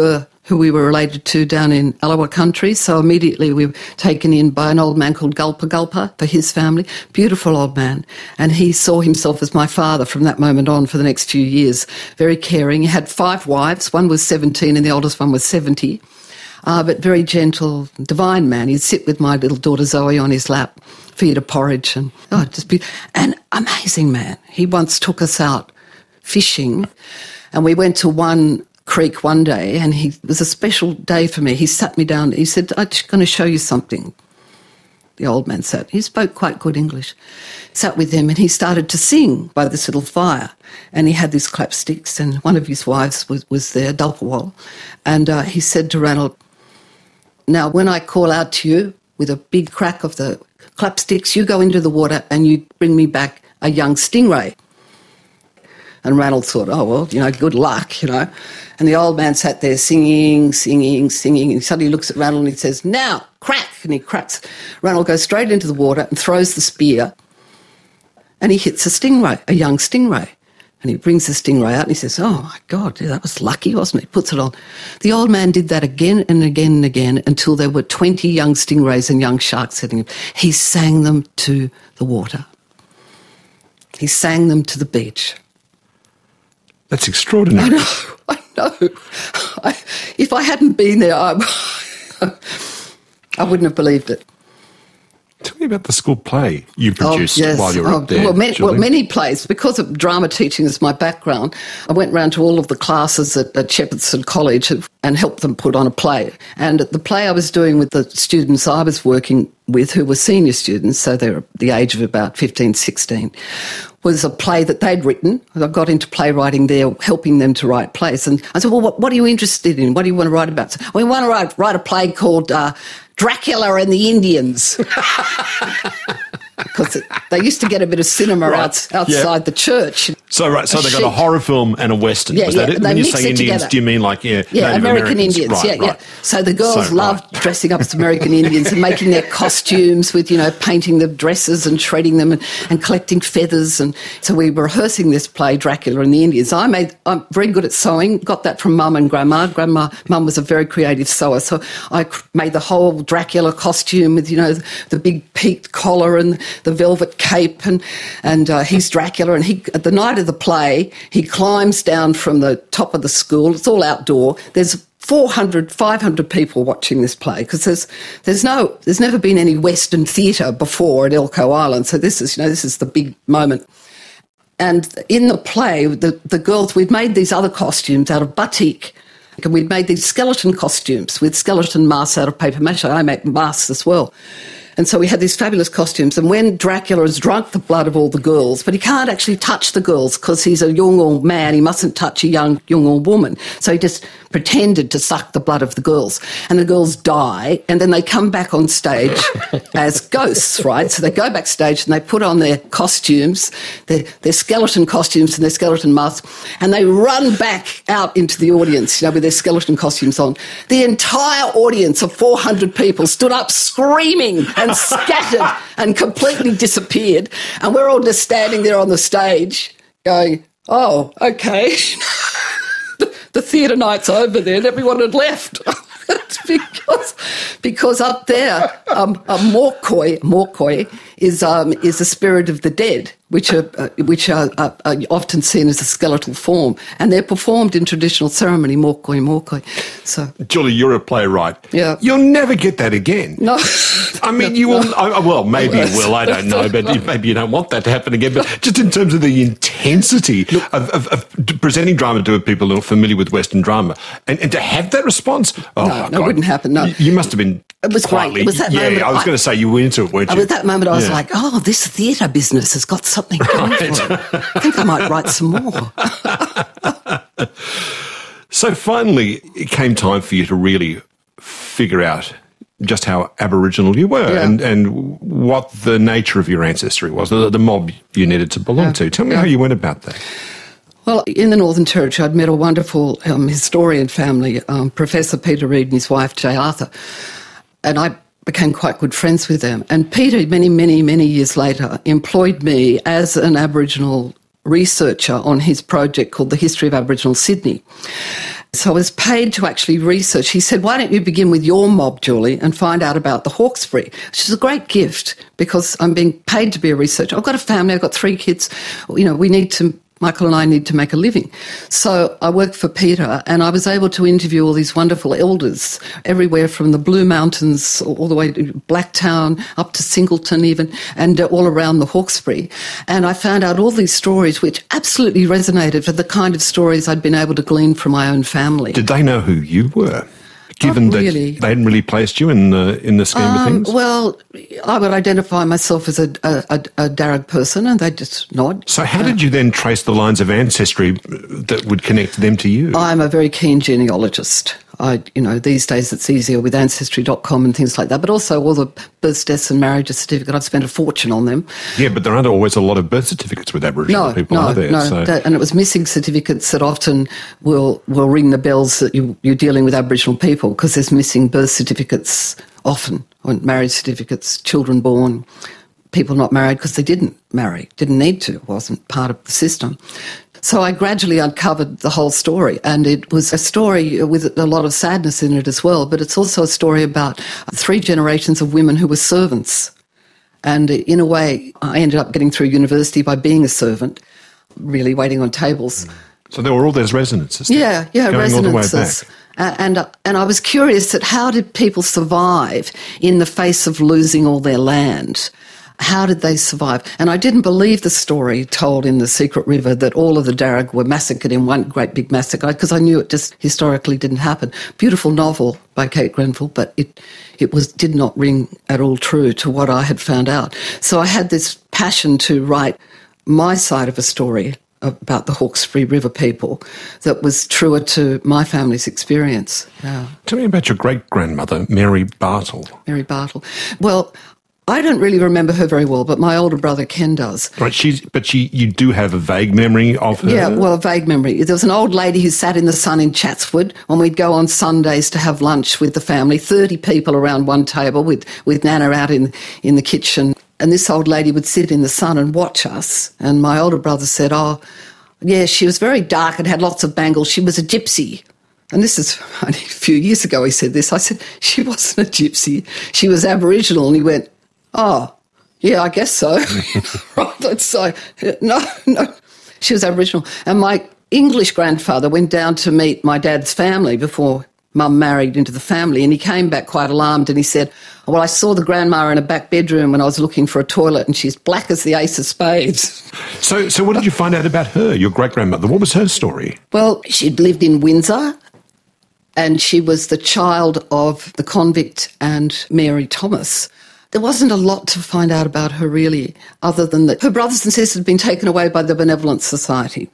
who we were related to down in Alawa country. So immediately we were taken in by an old man called Gulpa Gulpa for his family. Beautiful old man. And he saw himself as my father from that moment on for the next few years. Very caring. He had five wives. One was seventeen and the oldest one was seventy. Uh, but very gentle, divine man. He'd sit with my little daughter Zoe on his lap, feed her porridge, and oh, just be an amazing man. He once took us out fishing, and we went to one creek one day, and he, it was a special day for me. He sat me down. He said, "I'm just going to show you something." The old man sat. He spoke quite good English. Sat with him, and he started to sing by this little fire. And he had these clapsticks, and one of his wives was, was there, Dulpawal. And uh, he said to Ranald, "Now, when I call out to you with a big crack of the clapsticks, you go into the water and you bring me back a young stingray." And Ranald thought, oh, well, you know, good luck, you know. And the old man sat there singing, singing, singing, and he suddenly looks at Ranald and he says, "Now, crack!" And he cracks. Ranald goes straight into the water and throws the spear, and he hits a stingray, a young stingray. And he brings the stingray out and he says, "Oh, my God, that was lucky, wasn't it?" He puts it on. The old man did that again and again and again until there were twenty young stingrays and young sharks sitting him. He sang them to the water. He sang them to the beach. That's extraordinary. I know, I know. I, if I hadn't been there, I, I wouldn't have believed it. Tell me about the school play you produced oh, yes. while you were oh, up there. Well many, well, Julie. many plays. Because of drama teaching is my background, I went round to all of the classes at, at Shepparton College and, and helped them put on a play. And the play I was doing with the students I was working with, who were senior students, so they were the age of about fifteen, sixteen, was a play that they'd written. I got into playwriting there, helping them to write plays. And I said, "Well, what, what are you interested in? What do you want to write about?" So, "We want to write, write a play called uh, Dracula and the Indians." Because it, they used to get a bit of cinema Right. out, outside Yeah. the church. So, right, so A they got a sheet. horror film and a Western. Yeah, Was yeah, that it? they When you mix say it Indians, together. do you mean like, yeah, Yeah, Native American Americans? Indians. Right, yeah, right. yeah. So the girls So, loved right. dressing up as American Indians and making their costumes with, you know, painting the dresses and shredding them and, and collecting feathers. And so we were rehearsing this play, Dracula and the Indians. I made, I'm very good at sewing, got that from Mum and Grandma. Grandma, Mum was a very creative sewer. So I made the whole Dracula costume with, you know, the big peaked collar and the velvet cape, and, and uh, he's Dracula. And he, at the night of the play, he climbs down from the top of the school. It's all outdoor. There's four hundred, five hundred people watching this play because there's there's no there's never been any Western theatre before at Elcho Island. So this is, you know, this is the big moment. And in the play, the, the girls, we'd made these other costumes out of batik. And we'd made these skeleton costumes with skeleton masks out of paper mache. I make masks as well. And so we had these fabulous costumes. And when Dracula has drunk the blood of all the girls, but he can't actually touch the girls because he's a young old man, he mustn't touch a young young old woman. So he just pretended to suck the blood of the girls. And the girls die, and then they come back on stage as ghosts, right? So they go backstage and they put on their costumes, their, their skeleton costumes and their skeleton masks, and they run back out into the audience, you know, with their skeleton costumes on. The entire audience of four hundred people stood up screaming and scattered and completely disappeared. And we're all just standing there on the stage going, "Oh, okay." the the theatre night's over there and everyone had left. It's because, because up there, um, a morkoi, morkoi is um, is the spirit of the dead, which are uh, which are, are, are often seen as a skeletal form, and they're performed in traditional ceremony, morkoi, morkoi. So, Julie, you're a playwright. Yeah. You'll never get that again. no. I mean, you will. I, well, maybe you will. I don't know, but maybe you don't want that to happen again. But just in terms of the intensity of, of, of presenting drama to people who are familiar with Western drama, and, and to have that response, oh, No, my no, it God. wouldn't happen, no. You, you must have been. It was great. quietly, It was that yeah, moment I was I- going to say you were into it, weren't you? At that moment, I was Yeah. like, "Oh, this theatre business has got something going Right. for it. I think I might write some more." So finally, it came time for you to really figure out just how Aboriginal you were Yeah. and, and what the nature of your ancestry was, the, the mob you needed to belong Yeah. to. Tell me Yeah. how you went about that. Well, in the Northern Territory, I'd met a wonderful um, historian family, um, Professor Peter Reid and his wife, Jay Arthur, and I became quite good friends with them. And Peter, many, many, many years later, employed me as an Aboriginal researcher on his project called The History of Aboriginal Sydney. So I was paid to actually research. He said, why don't you begin with your mob, Julie, and find out about the Hawkesbury, which is a great gift because I'm being paid to be a researcher. I've got a family, I've got three kids. You know, we need to, Michael and I need to make a living. So I worked for Peter and I was able to interview all these wonderful elders everywhere from the Blue Mountains all the way to Blacktown up to Singleton even and uh, all around the Hawkesbury. And I found out all these stories which absolutely resonated with the kind of stories I'd been able to glean from my own family. Did they know who you were? Given Not really. that they hadn't really placed you in the, in the scheme um, of things? Well, I would identify myself as a, a, a, a Darug person and they'd just nod. So how did you then trace the lines of ancestry that would connect them to you? I'm a very keen genealogist. I, you know, these days it's easier with Ancestry dot com and things like that, but also all the births, deaths and marriages certificate, I've spent a fortune on them. Yeah, but there aren't always a lot of birth certificates with Aboriginal no, people, no, are there? No, so. that, and it was missing certificates that often will, will ring the bells that you, you're dealing with Aboriginal people because there's missing birth certificates often, or marriage certificates, children born, people not married because they didn't marry, didn't need to, wasn't part of the system. So I gradually uncovered the whole story, and it was a story with a lot of sadness in it as well, but it's also a story about three generations of women who were servants. And in a way, I ended up getting through university by being a servant, really waiting on tables. So there were all those resonances. Yeah, yeah, going resonances. All the way back. Uh, and, uh, and I was curious at how did people survive in the face of losing all their land? How did they survive? And I didn't believe the story told in The Secret River that all of the Darug were massacred in one great big massacre because I knew it just historically didn't happen. Beautiful novel by Kate Grenfell, but it it was did not ring at all true to what I had found out. So I had this passion to write my side of a story about the Hawkesbury River people that was truer to my family's experience. Yeah. Tell me about your great-grandmother, Mary Bartle. Mary Bartle. Well, I don't really remember her very well, but my older brother Ken does. Right, she's, but she, you do have a vague memory of her? Yeah, well, a vague memory. There was an old lady who sat in the sun in Chatswood when we'd go on Sundays to have lunch with the family, thirty people around one table with, with Nana out in, in the kitchen. And this old lady would sit in the sun and watch us. And my older brother said, oh, yeah, she was very dark and had lots of bangles. She was a gypsy. And this is only a few years ago he said this. I said, she wasn't a gypsy. She was Aboriginal. And he went, oh, yeah, I guess so. Right, so, no, no, she was Aboriginal. And my English grandfather went down to meet my dad's family before Mum married into the family, and he came back quite alarmed and he said, well, I saw the grandma in a back bedroom when I was looking for a toilet and she's black as the ace of spades. So, so what did you find out about her, your great-grandmother? What was her story? Well, she'd lived in Windsor and she was the child of the convict and Mary Thomas. There wasn't a lot to find out about her, really, other than that her brothers and sisters had been taken away by the Benevolent Society.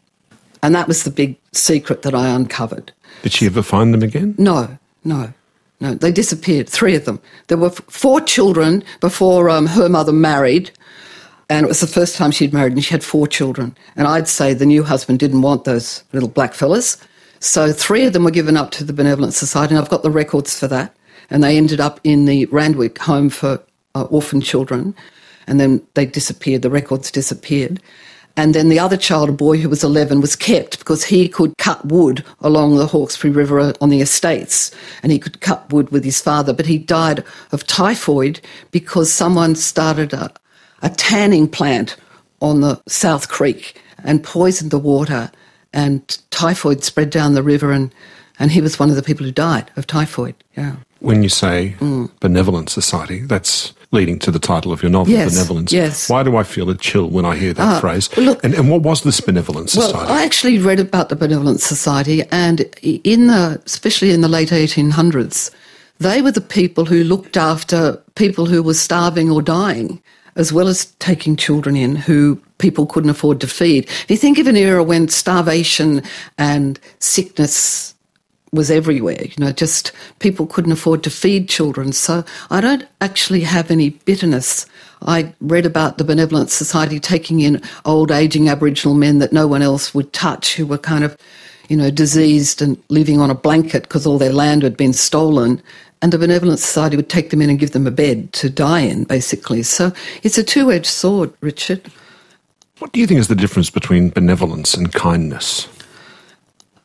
And that was the big secret that I uncovered. Did she ever find them again? No, no, no. They disappeared, three of them. There were f- four children before um, her mother married, and it was the first time she'd married, and she had four children. And I'd say the new husband didn't want those little black fellas. So three of them were given up to the Benevolent Society, and I've got the records for that. And they ended up in the Randwick Home for uh, Orphan Children, and then they disappeared, the records disappeared. And then the other child, a boy who was eleven, was kept because he could cut wood along the Hawkesbury River on the estates, and he could cut wood with his father, but he died of typhoid because someone started a, a tanning plant on the South Creek and poisoned the water, and typhoid spread down the river, and, and he was one of the people who died of typhoid, yeah. When you say mm. Benevolent Society, that's leading to the title of your novel, yes, Benevolence. Yes. Why do I feel a chill when I hear that uh, phrase? Well, look, and, and what was this Benevolent Society? Well, I actually read about the Benevolent Society, and in the, especially in the late eighteen hundreds, they were the people who looked after people who were starving or dying, as well as taking children in who people couldn't afford to feed. If you think of an era when starvation and sickness was everywhere, you know, just people couldn't afford to feed children. So I don't actually have any bitterness. I read about the Benevolent Society taking in old, ageing Aboriginal men that no one else would touch, who were kind of, you know, diseased and living on a blanket because all their land had been stolen. And the Benevolent Society would take them in and give them a bed to die in, basically. So it's a two-edged sword, Richard. What do you think is the difference between benevolence and kindness?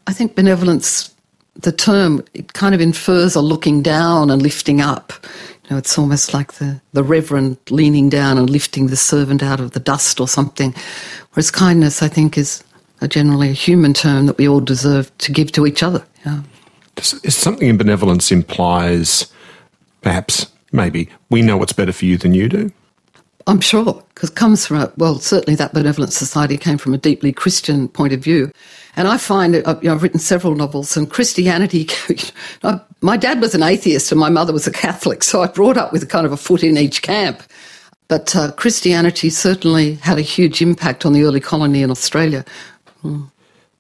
I think benevolence, the term, it kind of infers a looking down and lifting up. You know, it's almost like the, the reverend leaning down and lifting the servant out of the dust or something. Whereas kindness, I think, is a generally a human term that we all deserve to give to each other. Yeah. Is something in benevolence implies, perhaps, maybe, we know what's better for you than you do? I'm sure, because it comes from, a, well, certainly that Benevolent Society came from a deeply Christian point of view. And I find, you know, I've written several novels, and Christianity, my dad was an atheist and my mother was a Catholic, so I brought up with kind of a foot in each camp. But uh, Christianity certainly had a huge impact on the early colony in Australia. Mm.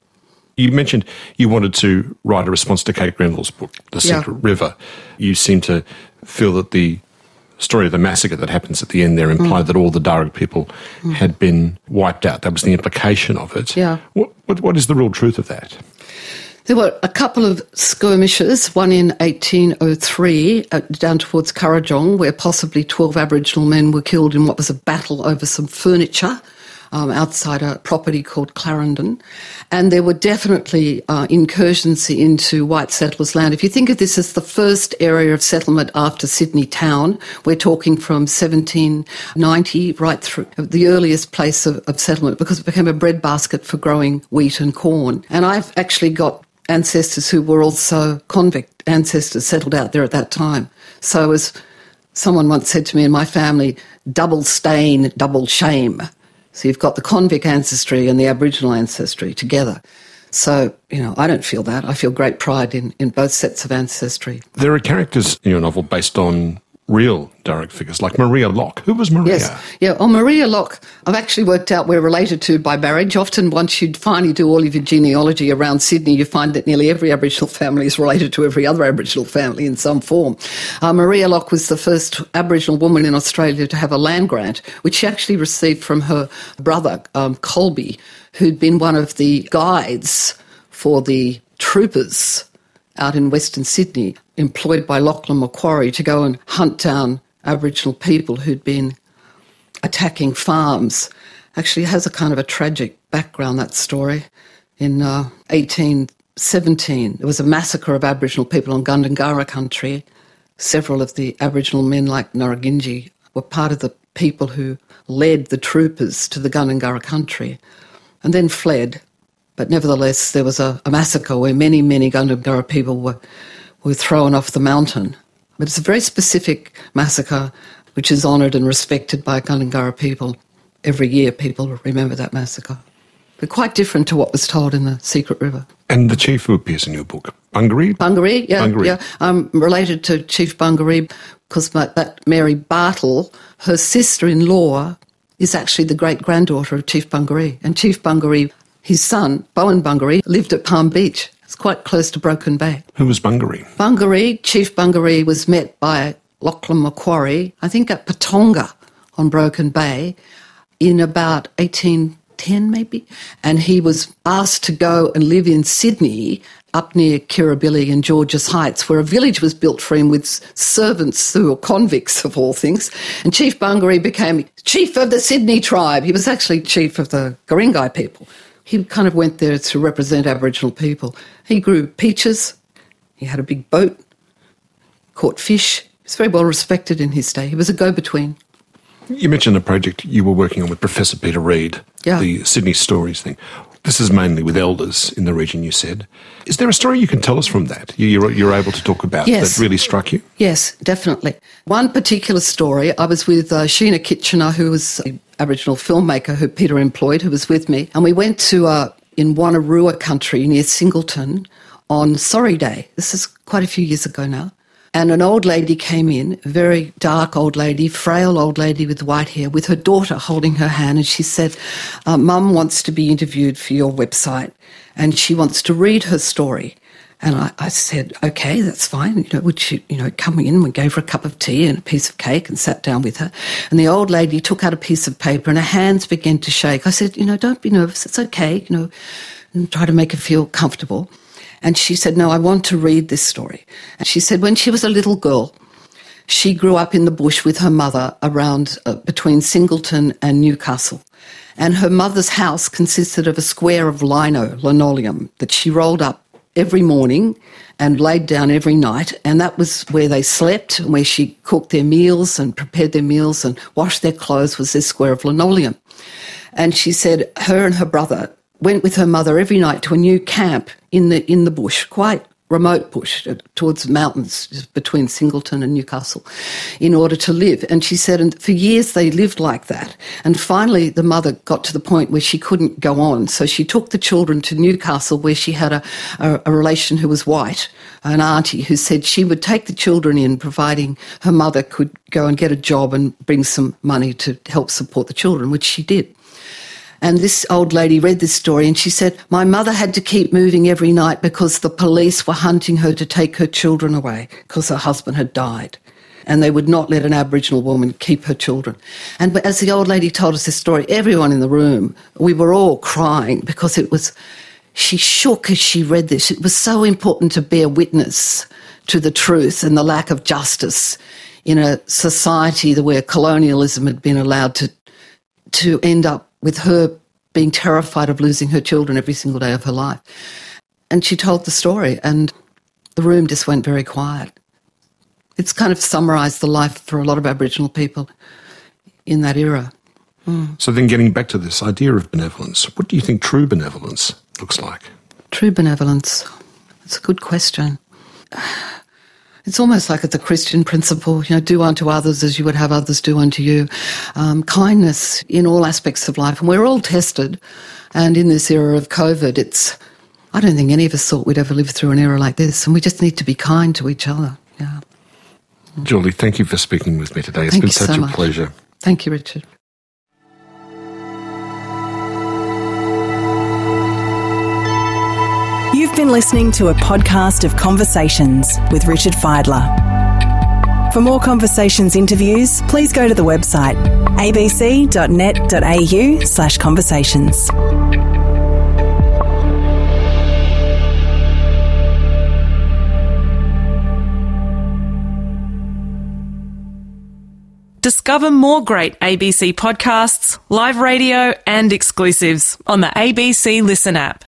You mentioned you wanted to write a response to Kate Grenville's book, The Secret yeah. River. You seem to feel that the story of the massacre that happens at the end there implied mm. that all the Darug people mm. had been wiped out. That was the implication of it. Yeah. What, what, what is the real truth of that? There were a couple of skirmishes, one in eighteen oh three uh, down towards Kurrajong, where possibly twelve Aboriginal men were killed in what was a battle over some furniture um, outside a property called Clarendon. And there were definitely uh, incursions into white settlers' land. If you think of this as the first area of settlement after Sydney town, we're talking from seventeen ninety right through the earliest place of, of settlement, because it became a breadbasket for growing wheat and corn. And I've actually got ancestors who were also convict ancestors settled out there at that time. So as someone once said to me in my family, double stain, double shame. So you've got the convict ancestry and the Aboriginal ancestry together. So, you know, I don't feel that. I feel great pride in, in both sets of ancestry. There are characters in your novel based on real Darug figures, like Maria Locke. Who was Maria? Yes, yeah. Well, Maria Locke, I've actually worked out we're related to by marriage. Often once you finally do all of your genealogy around Sydney, you find that nearly every Aboriginal family is related to every other Aboriginal family in some form. Uh, Maria Locke was the first Aboriginal woman in Australia to have a land grant, which she actually received from her brother, um, Colby, who'd been one of the guides for the troopers out in Western Sydney, employed by Lachlan Macquarie to go and hunt down Aboriginal people who'd been attacking farms. Actually has a kind of a tragic background, that story. In uh, eighteen seventeen, there was a massacre of Aboriginal people on Gundungurra country. Several of the Aboriginal men, like Nurraginji, were part of the people who led the troopers to the Gundungurra country and then fled. But nevertheless, there was a, a massacre where many, many Gundungurra people were, were thrown off the mountain. But it's a very specific massacre which is honoured and respected by Gundungurra people. Every year people remember that massacre. But quite different to what was told in The Secret River. And the chief who appears in your book, Bungaree? Bungaree, yeah. Bungaree. yeah. I'm related to Chief Bungaree because my, that Mary Bartle, her sister-in-law, is actually the great-granddaughter of Chief Bungaree. And Chief Bungaree, his son, Bowen Bungaree, lived at Palm Beach. It's quite close to Broken Bay. Who was Bungaree? Bungaree, Chief Bungaree, was met by Lachlan Macquarie, I think at Patonga on Broken Bay, in about eighteen ten maybe, and he was asked to go and live in Sydney up near Kirribilli and Georges Heights, where a village was built for him with servants who were convicts of all things. And Chief Bungaree became chief of the Sydney tribe. He was actually chief of the Guringai people. He kind of went there to represent Aboriginal people. He grew peaches. He had a big boat, caught fish. He was very well respected in his day. He was a go-between. You mentioned a project you were working on with Professor Peter Reid, yeah. the Sydney Stories thing. This is mainly with elders in the region, you said. Is there a story you can tell us from that you, you're, you're able to talk about yes. that really struck you? Yes, definitely. One particular story, I was with uh, Sheena Kitchener, who was an Aboriginal filmmaker who Peter employed, who was with me, and we went to, uh, in Wonnarua country near Singleton on Sorry Day. This is quite a few years ago now. And an old lady came in, a very dark old lady, frail old lady with white hair, with her daughter holding her hand, and she said, uh, Mum wants to be interviewed for your website, and she wants to read her story. And I, I said, okay, that's fine. You know, would she, you know, come in? We gave her a cup of tea and a piece of cake and sat down with her. And the old lady took out a piece of paper and her hands began to shake. I said, you know, don't be nervous. It's okay, you know, and try to make her feel comfortable. And she said, no, I want to read this story. And she said when she was a little girl, she grew up in the bush with her mother around uh, between Singleton and Newcastle. And her mother's house consisted of a square of lino, linoleum, that she rolled up every morning and laid down every night. And that was where they slept, and where she cooked their meals and prepared their meals and washed their clothes, was this square of linoleum. And she said her and her brother went with her mother every night to a new camp in the in the bush, quite remote bush, towards mountains between Singleton and Newcastle, in order to live. And she said, and for years they lived like that. And finally the mother got to the point where she couldn't go on. So she took the children to Newcastle, where she had a, a, a relation who was white, an auntie, who said she would take the children in, providing her mother could go and get a job and bring some money to help support the children, which she did. And this old lady read this story and she said, my mother had to keep moving every night because the police were hunting her to take her children away because her husband had died. And they would not let an Aboriginal woman keep her children. And as the old lady told us this story, everyone in the room, we were all crying because it was, she shook as she read this. It was so important to bear witness to the truth and the lack of justice in a society where colonialism had been allowed to, to end up with her being terrified of losing her children every single day of her life. And she told the story, and the room just went very quiet. It's kind of summarised the life for a lot of Aboriginal people in that era. Mm. So then getting back to this idea of benevolence, what do you think true benevolence looks like? True benevolence? It's a good question. It's almost like it's a Christian principle, you know, do unto others as you would have others do unto you. Um, kindness in all aspects of life. And we're all tested. And in this era of COVID, it's, I don't think any of us thought we'd ever live through an era like this. And we just need to be kind to each other. Yeah. Julie, thank you for speaking with me today. It's thank been you such so a much. pleasure. Thank you, Richard. You've been listening to a podcast of Conversations with Richard Fidler. For more Conversations interviews, please go to the website abc.net.au slash conversations. Discover more great A B C podcasts, live radio and exclusives on the A B C Listen app.